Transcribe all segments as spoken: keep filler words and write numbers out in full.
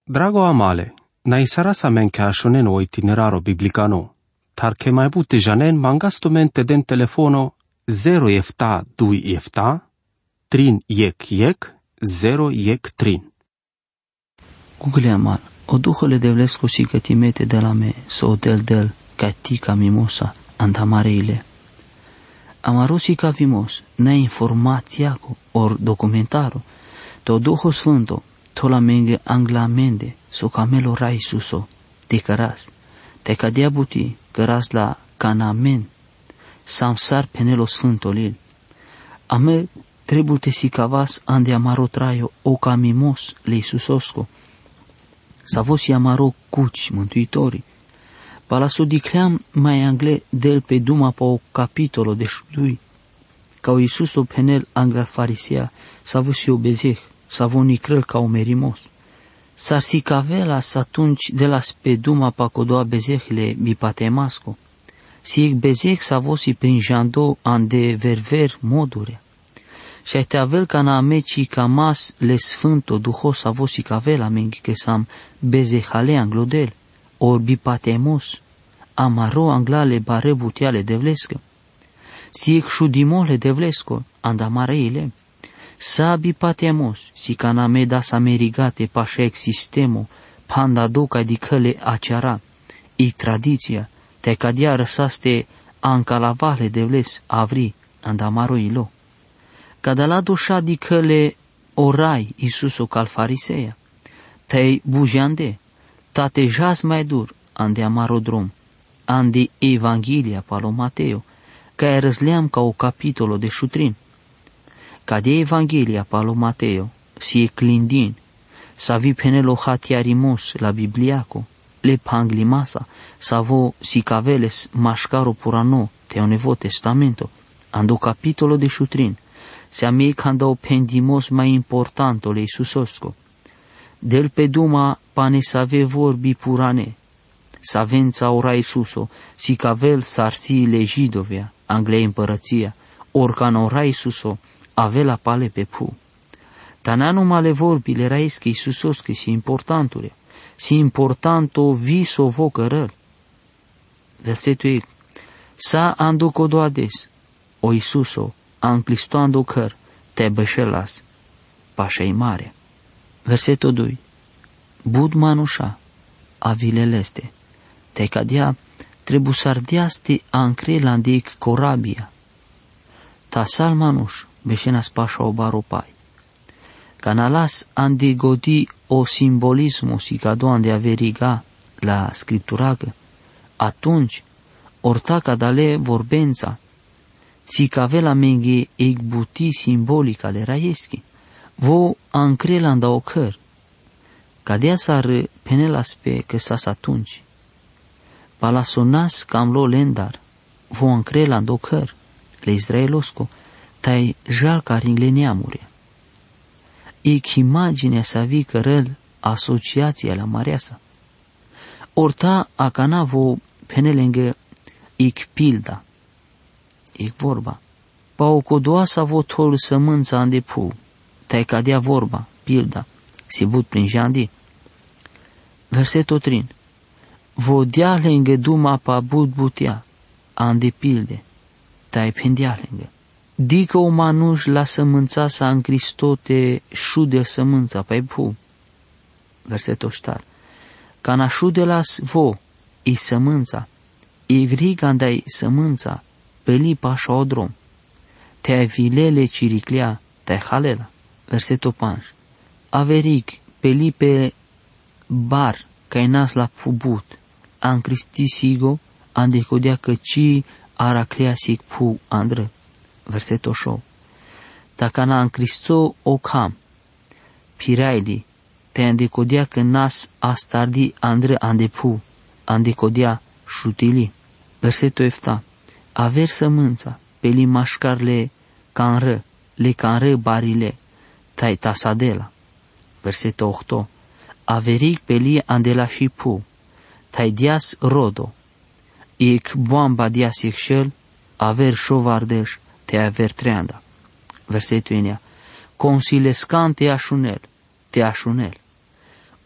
Drago amale, na isara sa men che ashonen o itineraro biblicano, tar che mai bute janen mangasto mente den telefono zero efta dui efta, trin yek yek, zero yek trin. Google amal, o duhole devlesco si că timete de la me, so o del del, ca tica mimosa, andamareile. Amarosi ca vimos, na informația cu, or documentaro, to Duho Sfânto, to la menge anglamende, so camelo rai suso, te căras, te cadea buti, căras la canamen, samsar penelo Sfântolil. Ame trebute si cavas ande amaro traio o camimos le Iisusosco, savosi amaro cuci mântuitorii. Palaso dicleam mai angle del pe duma pa o capitolo de șudui, ca o Iisus o penel angla farisea, savosi o bezeh, savoni crăl ca o merimos. S-ar si cavelas atunci de la speduma pa codoa bezehle bipatemasco, si ec bezeh savosi prin jando ande verver modure. Și ai te avel ca na ameci ca mas le sfânto duhos savosi cavela mengi che sam bezehale anglodel, or bipatemos, amaro anglale bare butiale devlescă. Si ec șudimole devlesco, andamareile, sa bipatemos, si ca na me das amerigate pașa ex sistemo, panda doca di căle aceara, i tradiția, te cadia răsaste ancalavale devles avri, andamaroilo. Cadala dușa di căle orai Iisuso cal fariseia, te bujande, tate jas mai dur, ande amarodrom, ande Evanghelia palo Mateo, ca răzleam ca o capitolo de șutrin. Ca de Evanghelia palo Mateo, si e clindin, sa vi penelo hatiarimos la Bibliaco, le panglimasa, sa vo si caveles mașcaro purano, te o nevo testamento, ando capitolo de șutrin, se a mie canda o pendimos mai importanto le Iisusosco. Del pe duma pane save vorbi purane, savența ora Iisuso, si cavel sarții le Jidovia, Anglei împărăția, orcan ora Iisuso, avela pale pe pu. Tananu male vorbi le raesche Iisusosche si importanture, si importanto viso vocă răl. Versetul e, sa ando codoades, o Iisuso, anclistoando căr, te bășelas, pașei mare. Versetul doi. Bud manușa, avileleste, te cadea trebusardeaste ancrelandeic corabia. Ta sal manuș, beșenas pașa o baropai. Canalas ande godi o simbolismo si cado ande averiga la scripturagă, atunci orta cadale vorbența, si cavela menghe ec buti simbolica le raieschi, vo ancrelanda o căr, cadea s-ar penelas pe căsas atunci. Palasonas cam lo lendar, vo ancrelanda o căr, le Israelosco, tai jalca ringle neamure. Ec imaginea sa vi cărăl asociația la mareasa. Orta acana vo penelengă ec pilda, ec vorba. Pa o codoasa vo tol sămânța ande pu, tai cadea vorba, pilda, si but prin jandi. Versetul trin. Vo dea lengă duma pa but butea, ande pilde, tai pendea lengă. Dică o manuș la sămânța sa în Cristote șude sămânța pe pu. Versetul ștar. Cana șude las vo, i sămânța, i grig andai sămânța, pe lipa așa o drom. Te avilele ciriclea, te halela. Versetul panj. Averig, pe lipe bar, ca nas la pubut, an Cristi sigo, an decodea căci araclea sig pu andră. Versetul șou. Dacă n-a în Cristo o cam, piraili, te andecodea că nas astardi andră andepu, andecodea șutili. Versetul efta. Aver sămânța, pe li mașcarle canră, le canră barile, tai tasadela. Versetul ocho. Averic pe li andela și pu, tai dias rodo, ec boamba dias ecșel, aver șovardeș, te aver treanda. Versetul enea. Consilescan te așunel, te așunel.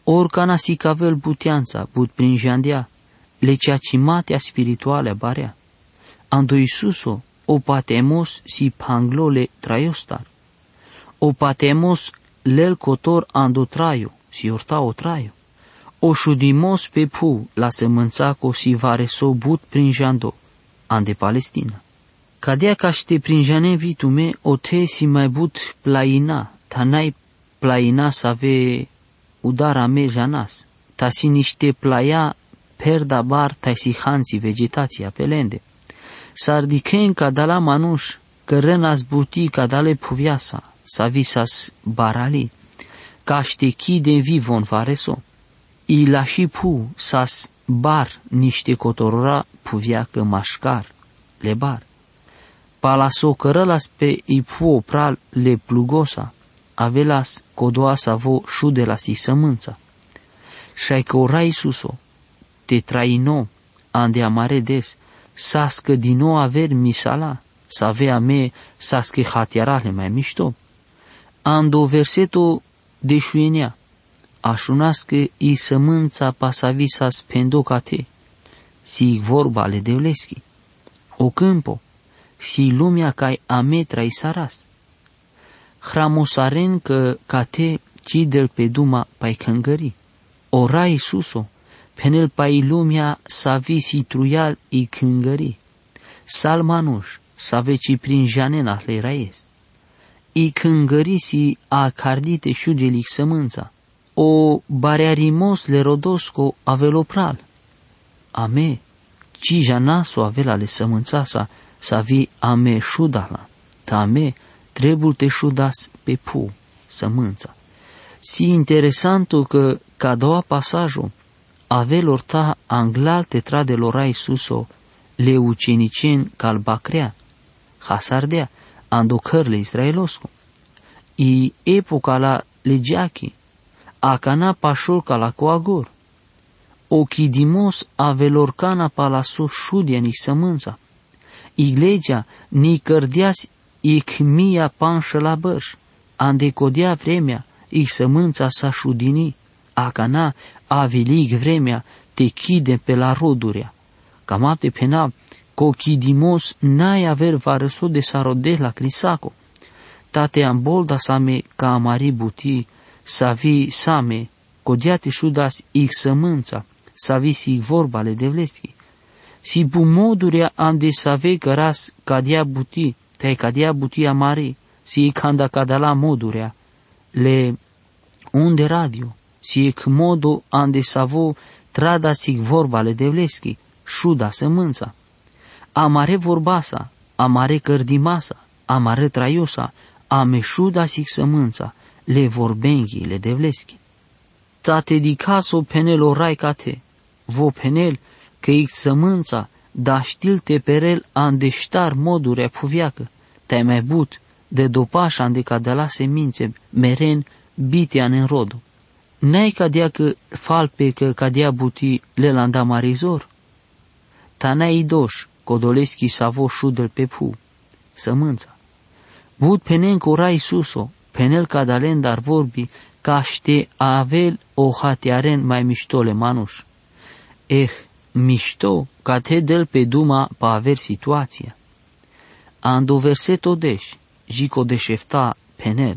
oricana si cavel butianța, but prin jandea, le ceacimatea spirituale barea. Ando Iisuso, o patemos si panglole traiostar. O patemos lel cotor ando traio, si orta o traio. O șudimos pe pu la semănțaco si vareso but prin jando, ande Palestina. Cadea caște prin jane vitume o te si mai but plaina, ta n-ai plaina să ave udara me janas, ta si niște plaia perda bar ta si hansi vegetația pelende. S-ar dichen cadala manuș, că rănas buti cadale puviasa, sa visas barali, caște chide vivon vareso. I la și pu sas bar niște cotorora puviacă mașcar, le bar. Palaso cărălas pe i pu opral le plugosa, avelas codoasa vo șudela si sămânța. Și-ai că ora Iisuso, te traino, ande amare des, sască din nou aver misala, să avea me sască hatiarale mai mișto. Ando verseto de șuienea, așunască i sămânța pasavisas pendocate, si vorba le devleschi, o câmpo, si lumea cai ametra i saras. Hramosaren că cate cidel pe duma pai căngări, ora Iisuso, penel pai lumea sa visi truial i cângări, salmanuș sa veci prin janena le raies, i cângări si a cardite șudelic sămânța, o barearimos le rodosco avelopral. Ame, ci janaso avela le sămânța sa, sa vi ame șudala, ta ame trebul te șudas pe pu, sămânța. Si interesantul că ca a doua pasajul, avelor ta anglal te tradelora Iisuso le ucenicen calbacrea, hasardea, andocărle israelosco. I epoca la legeachi, acana pașol ca la coagor. Ochidimos avelor cana palaso șudia ni sămânța. Iglegea ni cărdeas icmia panșă la băș, andecodea vremea, i sămânța sa șudini, acana avelig vremea, te chide pe la rodurea. Cam apte pena, cochidimos n-ai aver varăso de sarode la crisaco. Tate ambolda same ca amari buti, savi same, codiate șudas i sămânța, savi si vorba le devleschi. Si bumodurea ande save căras cadea buti, te cadea buti amari, si canda cadala modurea, le unde radio, si ec modo ande savo trada sig vorba le devleschi, șuda sămânța. Amare vorbasa, amare cărdimasa, amare traiosa, ame șuda sig sămânța, le vorbenghi le devleschi. Tate di caso penel orai cate, vo penel că ic sămânța, da știl te perel ande ștar modurea puviacă, te-ai mai but de dopaș ande ca de la semințe meren bitean în rodu. N-ai cadea că falpe că cadea buti le landa marizor? Ta n-ai idoș, codoleschi savo șudel pe pu, sămânța. But penen cora Iisuso, penel cadalen dar vorbi, ca ște avel o hatiaren mai miștole manuș. Eh, mișto, ca te del pe duma pa aver situația. Ando verseto deș, jico deșefta penel.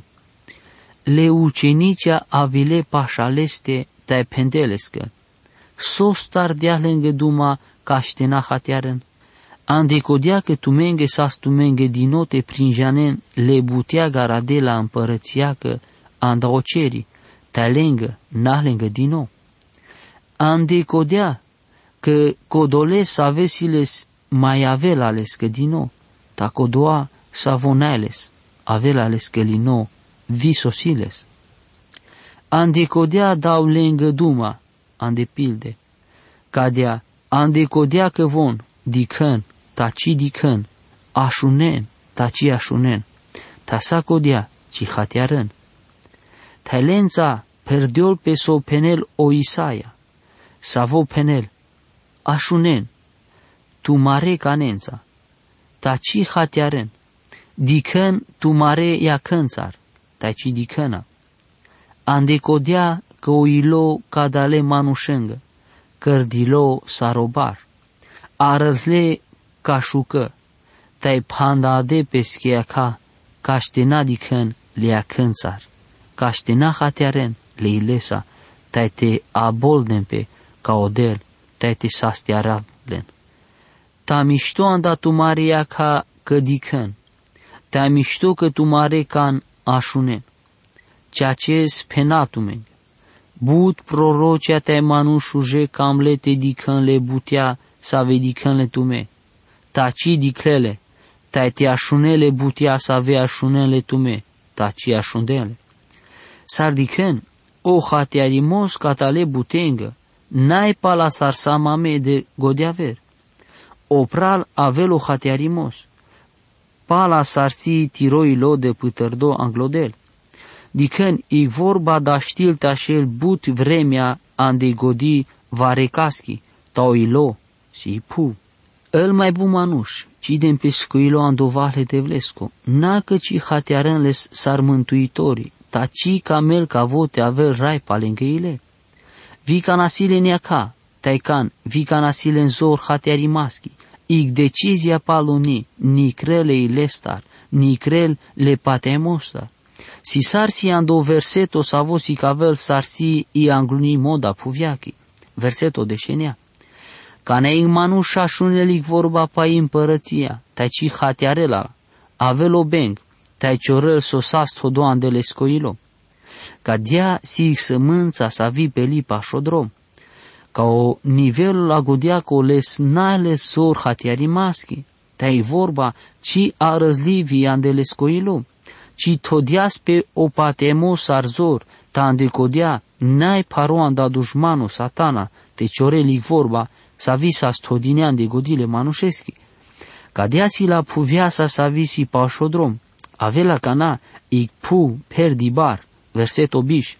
Le ucenicea avile pașaleste te pendelescă. Sos tardea lângă duma ca ștena hatiaren. Andecodea că tu menge sas tu menge dinote prin janen le butea garade la împărățiacă anda oceri, te lângă, na lângă dino. Andecodea că codoles avesiles mai avelales că dino, ta codoa savonales avelales că lino visosiles. Andecodea dau lângă duma, andepilde, cadea, andecodea că von, dicăn, taci dicăn, așunen, taci așunen, ta sa codea, ci hatiarân. Talența perdeol pe so penel o Isaia, savo penel, așunen, tu mare canența, taci hatiarân, dicăn tu mare ia cânțar, taci dicâna. Andecodea că o ilo cadale manușengă, cărdilo sarobar, arăzle cașucă, tai panda de peschea ca, caștena dicân lea cânțar, caștena hatearen le ilesa, tai te abolden pe ca odel, tai te sastiaravlen. Ta mișto anda tu maria ca că dicân, ta mișto că tu mare can așunen, ceea ce penatumen, but prorocea te manușuje cam le te dicân le butea să vedicân le tume, taci diclele, tai te așunele butea să ave așunele tume, taci așundele. Sar dicân, o hatearimos catale butengă, n-ai pala sarsamame de godeaver. Opral avelo hatearimos, pala sarții tiroilo de pătărdo anglodel. Dicân, i vorba da știl tașel but vremea ande godi varecaschi, tauilo, si pu. El mai bu manuș, ci de pescuilo andovale de vlesco, n-a căci hatearânles sar mântuitorii, taci camel ca vote avel rai palengheile. Vica nasile neaca, taican, vica nasile în zor hatearimaschi, ig decizia paloni, ni crele ilestar, ni crel le patemostar. Si sarsi ando verseto savosi cavel sarsi i angluni moda puviachi, verseto de șenea. Ca ne manușa șunelic vorba pa împărăția, taci hatearela, avelo beng, tai ciorel sosas todoan de lescoilo. Ca dea si sămânța sa vi pe lipa șodrom. Ca o nivelul agodeaco les nale sor hatiarimaschi, tai vorba ci a răzlivi ande lescoilo, ci todias pe o patemos arzor, ta ande codea n-ai paroan da dușmanu satana, te ciorelic vorba, sa visa stodinean de godile manușeschi. Ca dea si la puviasa sa visi pa șodrom, avela cana, ic pu perdi bar, verset obiș.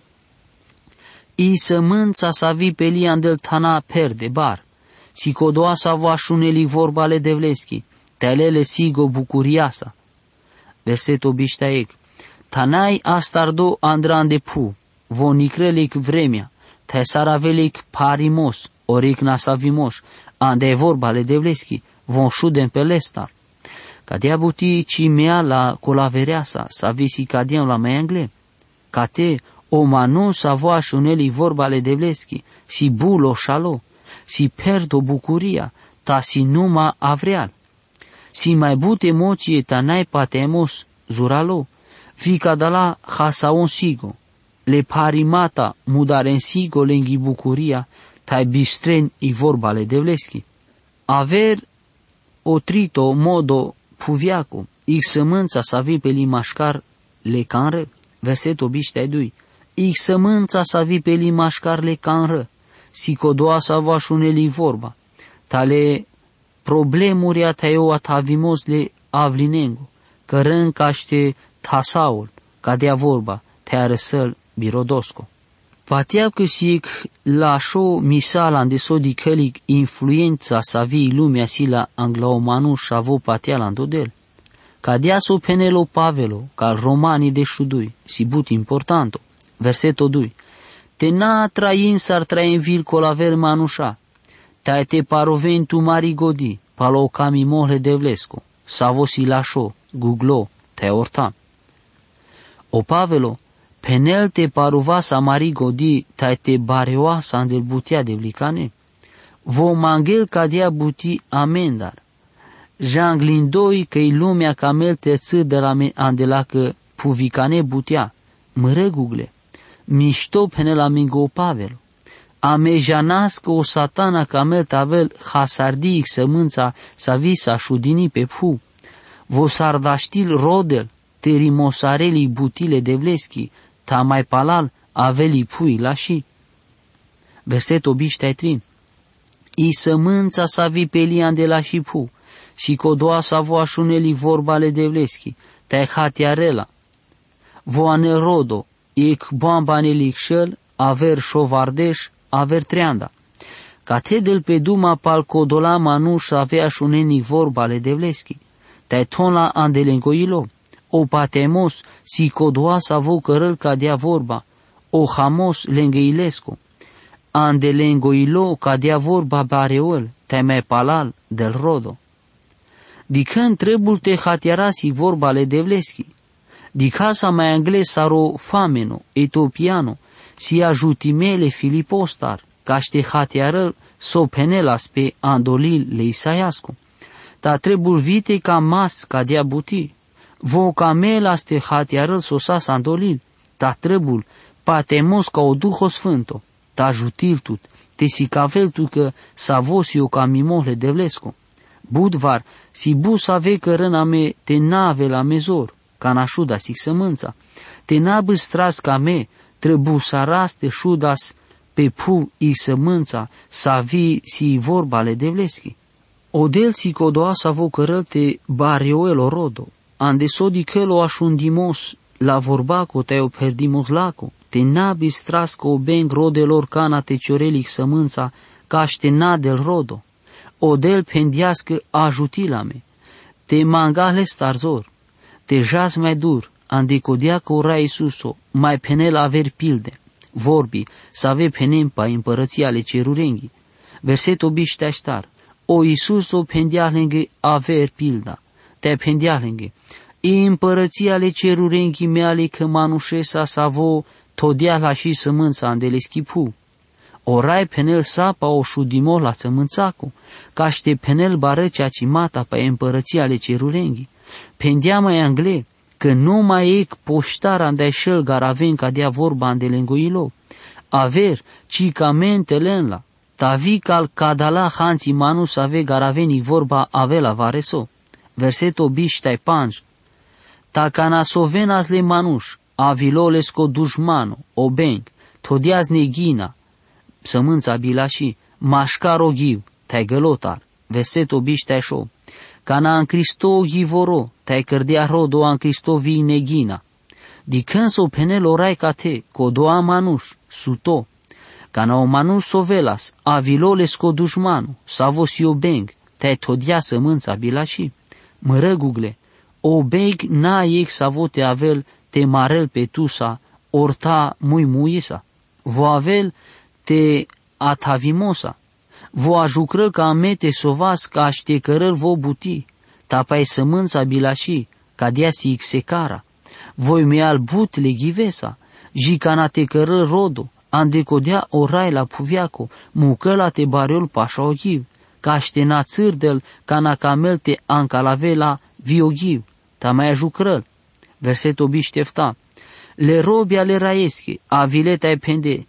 I sămânța sa vi pe lian del tana perde bar, si codoa sa vașuneli vorbale de vleschi, telele sigo bucuriasa. Verset obiș taec, tanai astardo andran de pu, vonicrelic vremea, te saravelic parimos, oric nasavimos, ande vorbale de vleschi, von șudem pe lestar. Ca dea buti ci mea la colavereasa, sa visi cadien la mea angle. Ca te, o manu sa voa șuneli vorbale de vleschi, si bulo șalo, si perdo bucuria, ta si numa avreal. Si mai but emoție ta n-ai patemos, zuralo, fica da la hasaon sigo, le parimata mudaren sigo lenghi bucuria, tai bistren i vorbale de vleschi. Aver o trito modo puviaco, ix sămânța sa vi pe limașcar le canră, verset obiștea dui, ix sămânța sa vi pe limașcar le canră, si codoa sa va șuneli vorba, tale problemuria ta eu atavimos le avlinengo, că râncaște tasaul, ca dea vorba, te arăsăl birodosco. Pateab că sic la șo misala îndeso dicălic influența sa vii lumea si la anglaomanu șavo pateala îndodel. Ca deaso penelo Pavelo, ca romanii de șudui, si but importanto, verseto doi. Te na train s-ar train vil colaver manușa, te te paroven tu mari godi, palo cami mohle de vlesco, savo si la șo, guglo, te orta. O Pavelo, penel te paruva sa mari godi, ta te bareoa sa andel butia de vlicane, vo mangel ca dea buti amendar. Janglindoi că-i lumea camel te ță de la andela că puvicane butia, mără gugle, mișto penel amingo Pavel, amejanască o satana camel tavel hasardic sămânța sa visa șudini pe pu, vo sardaștil rodel, terimosareli butile de vleschi, ta mai palal aveli pui la și. Verset obiștea trin. I sămânța sa vi pe lian de la și pu, si codoa sa voa șuneli vorbale de vleschi, te hatiarela. Voane rodo, ec boambanelic șel, aver șovardeș, aver treanda. Ca te del pe duma pal codola manuș avea șuneni vorbale de vleschi, te tonla andelengoilo. O patemos, si codoa sa vo cărăl ca dea vorba, o hamos lângă Ilescu, ande lângă ilo ca dea vorba bareol, te mai palal del rodo. Dicând trebul te hatiarasi vorba le devleschi, di casa mai angles saro fameno, etopiano, si ajutimele filipostar, ca ște hatiarăl so penelas pe andolil le Isaiascu. Ta trebul vite ca mas ca dea buti, vo camelas te hatiarăl sosas andolil, ta trebul patemos ca o duho sfânto, ta jutil tut, te si cavel tu că sa vosio ca mimohle devlescu. Budvar, si bus ave că râna me te nave la mezor, ca nașuda sic sămânța, te nabâs tras ca me, trebu saras te șudas pe pu i sămânța, sa vi si vorba le devleschi. Odel si codoa sa vo cărălte barioelo rodo, ande sodi călo așundimos la vorbaco te-o perdimos laco, te nabis tras ca o beng rodelor cana te ciorelic sămânța, ca ște nadel rodo. Odel pendiască ajutila me, te mangale starzor, te jas mai dur, ande codea că ora Iisuso, mai penel aver pilde, vorbi, să ave penem pa împărăția ale cerurenghi. Versetul bișteaștar, o Iisuso pendea lângă aver pilda, te pendea lângă, i împărăția ale cerurenghi meale că manușesa să vo todea la și sămânța andele schipu. Orai penel sapa o șudimo la sămânțacu, ca ște penel barăcea cimata pe împărăția ale cerurenghi. Pendea mai angle, că nu mai ec poștar andai șel garaven ca dea vorba ande lengoilo. Aver, ci ca mentele la, tavi cal cadala hanții manus ave garaveni vorba ave la vareso. Verseto biștai panj, ta canasovenas le manuș, avilolesco dușmano, obeng, todiaz negina, sămânța bilași, mașcaro ghiv, te-ai gălotar, verseto biștai șo, cana în Cristo ghivoro, te-ai cărdea rodo în Cristo vii neghina, dicând s-o penel orai ca te, codoa manuș, suto, cana o manuș sovelas, avilolesco dușmanu, savos iobeng, te-ai todia sămânța bilași, mărăgugle, obeng n-a ec savote avel, te marel pe tusa, orta mui muisa, vo avel te atavimosa, vo ajucrăl ca amete sovas ca ște cărăl vo buti, tapai sămânța bilași, ca dea si execara, voi meal but le ghivesa, jicana te cărăl rodo, andecodea orai la puviaco, mucăla te bariol pașa oghiv, ca ște na țârdel, ca na camel te ancalavela vioghiv, ta mai ajucrăl. Versetul biștefta, le robi ale raesche, avileta e pende,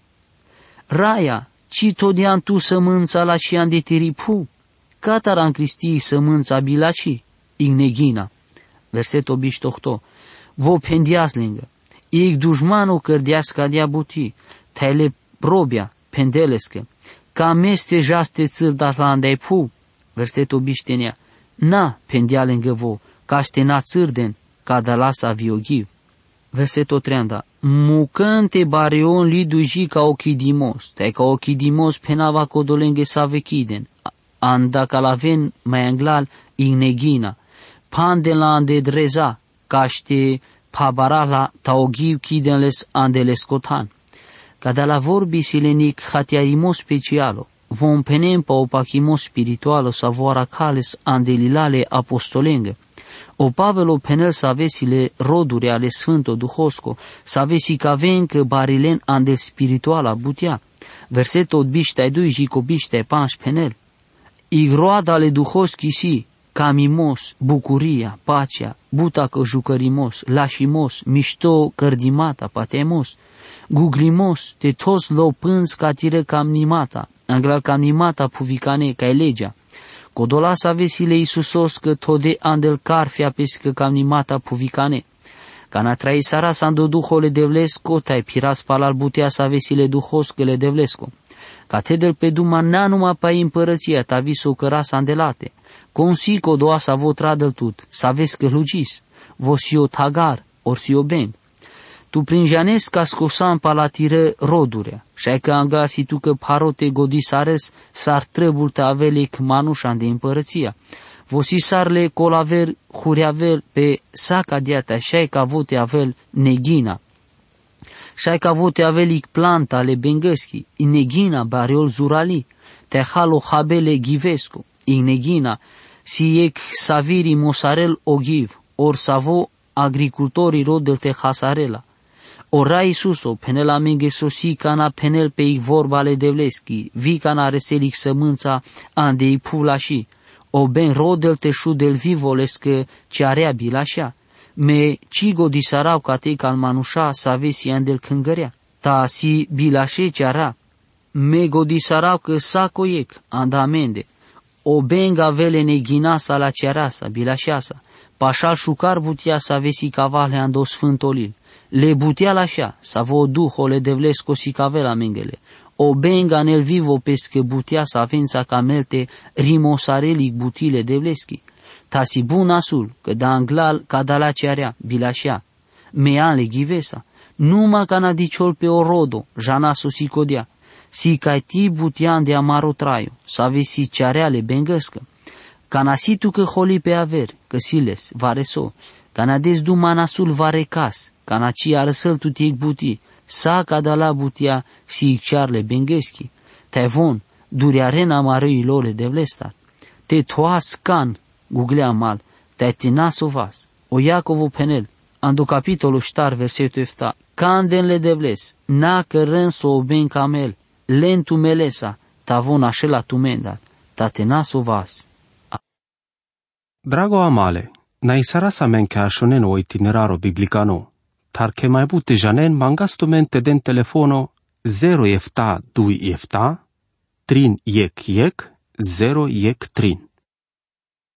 raia, ci todian tu sămânța la și an de tiripu, catara în Cristi sămânța bilaci, igneghina. Versetul biștohto, vo pendias lângă, ig dușmanu cărdeasca de abuti, taile robia, pendelescă, ca meste jaste țârdat la andai pu. Versetul biștenea, na pendea lângă vo, ca ște țârden, ca da lasa vioghiv. Versetul treanda, mucante bareon liduji ca ochidimos, te ca ochidimos penava codolenghe sa vechiden, anda ca la ven mai anglal igneghina, panden la ande dreza, ca ște pabara la taoghiv chidenles andele scotan. Ca da la vorbi silenic hatiarimo specialo, vom penem pa opachimo spiritualo sa voara cales andelilale apostolengă. O Pavelo penel să avesile roduri ale Sfânto Duhosco, să avesi ca vencă barilen andel spirituala butea. Versetul biștai dui jico biștai panș penel. Igroada ale Duhoschi si, camimos, bucuria, pacea, butacă jucărimos, lașimos, mișto cărdimata, patemos, guglimos, te tos lopânz ca tire camnimata, anglal camnimata puvicane ca legea. Codola sa vesile Iisusos că tode andel carfia pescă camnimata puvicane. Cana trai sara sando duhole devlesco, tai piras palal butea sa vesile duhoscăle devlesco. Ca tedel pe duma na numai pa împărăția ta viso căra sandelate. Consi codoa sa vo tradăl tut, sa vescă lugis, vosio tagar, orsio ben. Tu prin janes ca scosan palatire rodurea, și-ai că angasi tu că parote godisares s-ar trebul te avelec manușan de împărăția. Vosi sarle colaver huriavel pe saca diata și-ai ca vote avel neghina. Shai ka vote avelik planta le bengeski, inegina bariol zurali, te halo habele givesco, inegina, si ec saviri mosarel ogiv, or savo agricultorii rodel te hasarela. Ora Isuso, penela menge sosi cana penel pe ic vorbale devleski, vi cana reselic sămânța andei pulași, o ben rodel te șudel vivolescă cearea bilașa, me cigo disarau ca te calmanușa să avesi andel cângărea, ta si bilașe ceara, me godisarau că sacoiec andamende, o benga vele neginasa la cearasa, bilașeasa, pașal șucar butia să avesi cavale ando sfântolil, le butea lașa, să vă duhole devlesco si cavela mengele, o benga nel vivo pesche butea să avența camelte rimosarelic butile devleschi, ta si bun asul, că da anglal ca da la cearea, bilașea, meale ghivesa, numai ca na diciol pe orodo, jana sosicodea, si ca ti butean de amaro traio, să avesi ceareale bengăscă, ca na situ că holi pe aver, că siles, vareso, ca na dezdu manasul varecas, ca na ci arăsăl tu tiec buti, sa ca da la butia si iccearle bengăschi, te von, durearena marăi lole de vlestar, te toas can, googlea mal, te tinasovas, o Iacovo penel, ando capitolul ștar versetul efta, candenle de vles, na cărân so o ben camel, lentu melesa, ta von așela tumenda, ta tinasovas. Drago amale, na isara sa men ca shonen o itineraro biblicano, tar che mai bute janen mangastumente den telefono zero efta dui efta, trin yek yek, zero yek trin.